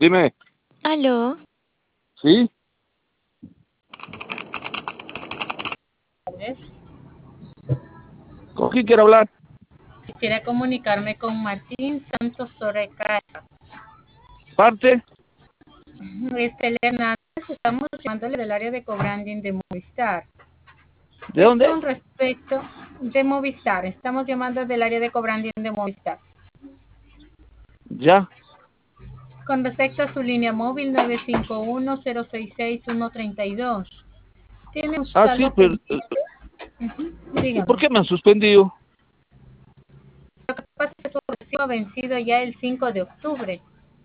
Dime, Aló, ¿sí? ¿Con quién quiero hablar? Quisiera comunicarme con Martín Santos Torreca. ¿Parte? Estela Hernández, estamos llamándole del área de cobranding de Movistar. ¿De Es dónde? con respecto de Movistar, estamos llamando del área de cobranding de Movistar. Ya. Con respecto a su línea móvil 951-066-132. ¿Tiene usted Ah, sí, algo pero pendiente? ¿y por Dígame. qué me han suspendido? Lo que pasa es que su recibo ha vencido ya el 5 de octubre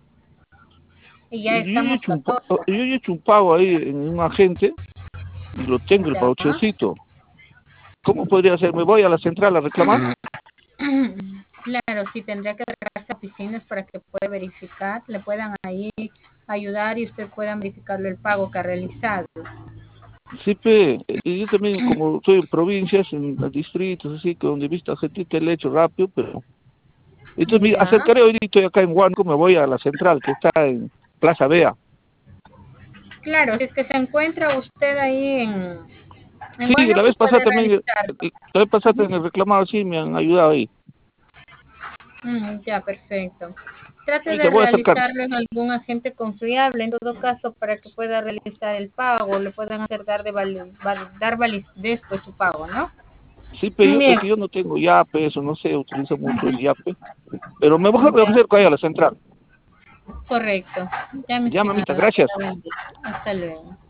y ya Yo he estamos hecho 14. yo he hecho un pago ahí en un agente y lo tengo el Ya. vouchercito. ¿Cómo podría ser? ¿Me voy a la central a reclamar? Claro, sí, tendría que acercarse a oficinas para que pueda verificar, le puedan ahí ayudar y usted pueda verificarle el pago que ha realizado. Sí, y yo también, como estoy en provincias, en distritos, así, que donde he visto a gente, te le he hecho rápido, pero... Entonces me Ya, acercaré hoy, estoy acá en Huánuco, me voy a la central, que está en Plaza Bea. claro, si es que se encuentra usted ahí en Sí, la Huánuco, vez pasada puede también, realizarlo. la vez pasada en el reclamado, sí, me han ayudado ahí. Ya, perfecto. Trate Sí, de te voy a acercar. realizarlo en algún agente confiable, en todo caso, para que pueda realizar el pago, le puedan hacer dar validez pues su pago, ¿no? Sí, pero es Bien, que yo no tengo Yape, eso no sé, utilizo mucho el Yape. Pero me ya, acerco ahí a la central. correcto. Ya, mi Ya, mamita, estimado, Dios gracias. la bendiga. Hasta luego.